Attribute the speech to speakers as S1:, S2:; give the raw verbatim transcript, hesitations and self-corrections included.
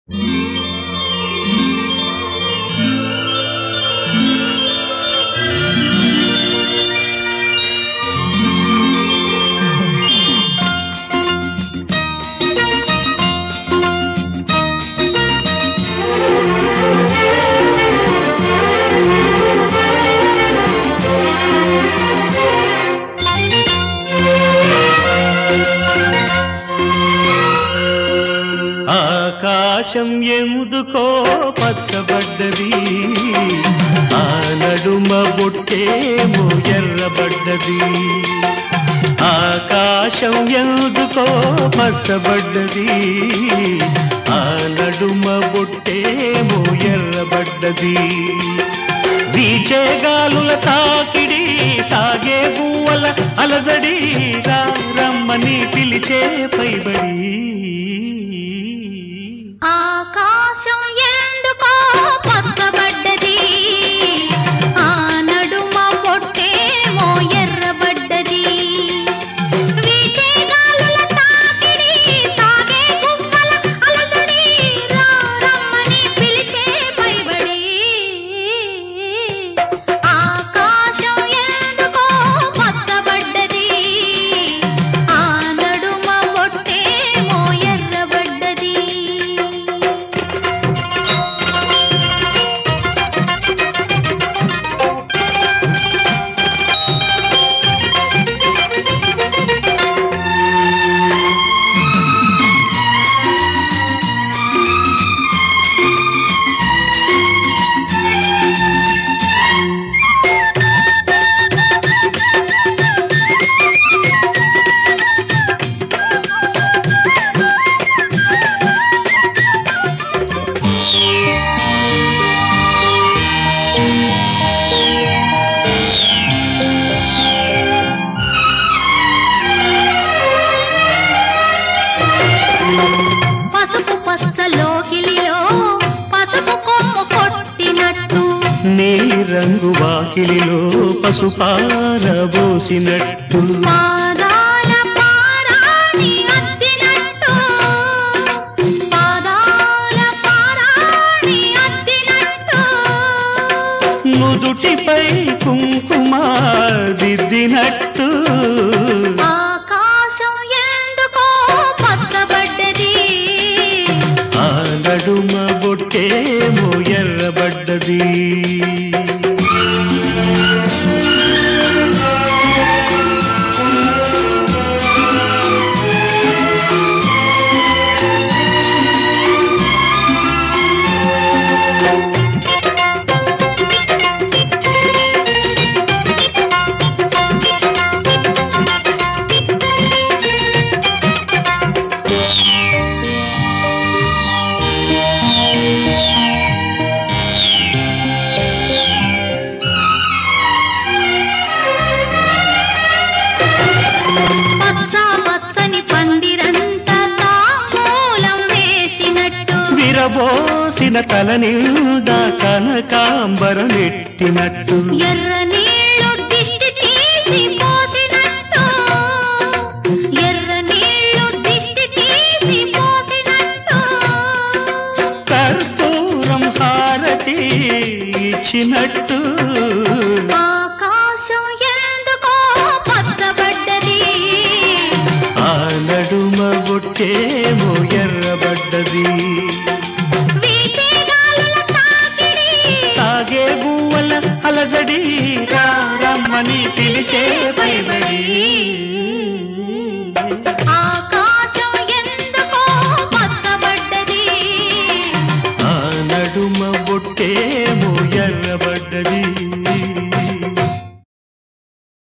S1: ఆకాశం ఎందుకో పచ్చబడ్డది, ఆ నడుమ బొట్టేమో ఎర్రబడ్డది. ఆకాశం ఎందుకో పచ్చబడ్డది, ఆ నడుమ బొట్టేమో ఎర్రబడ్డది. వీచే గాలుల తాకిడి, సాగే గువ్వల అలజడి, రా రమ్మని పిలిచే పైబడి.
S2: ఆకాశం ఎందుకో పచ్చబడ్డది, ఆ నడుమ బొట్టేమో ఎర్రబడ్డది. వీచే గాలుల తాకిడి, సాగే గువ్వల అలజడి, రా రమ్మని పిలిచే పైబడి. ఆకాశం ఎందుకో పచ్చబడ్డది, ఆ నడుమ బొట్టేమో ఎర్రబడ్డది. పసుపు పచ్చలోకిలిలో పసుపు కొమ్ము కొట్టినట్టు,
S1: నీ రంగు వాకిలిలో పసుపారబోసినట్టు,
S2: పాదాల పారాణి అద్దినట్టు, పాదాల పారాణి అద్దినట్టు.
S1: నుదుటిపై కుంకుమ దిద్దినట్టు.
S2: ఆకాశం ఎందుకో పచ్చబడ్డది,
S1: ఆ నడుమ బొట్టేమో ఎర్రబడ్డది.
S2: పచ్చ పచ్చని పందిరంతా తాంబూలం వేసినట్టు,
S1: విరబోసిన తల నిండా కనకాంబరమెట్టినట్టు.
S2: ఎర్ర నీళ్లు దిష్టి తీసి పోసినట్టు, ఎర్ర నీళ్లు దిష్టి తీసి పోసినట్టు.
S1: కర్పూరం హారతి ఇచ్చినట్టు.
S2: ఆకాశం ఎందుకో పచ్చబడ్డది,
S1: ఆ నడుమ బొట్టేమో ఎర్రబడ్డది.
S2: వీచే గాలుల తాకిడి,
S1: సాగే గువ్వల అలజడి, రా రమ్మని పిలిచే పైబడి.
S2: ఆకాశం ఎందుకో పచ్చబడ్డది,
S1: ఆ నడుమ బొట్టేమో ఎర్రబడ్డది.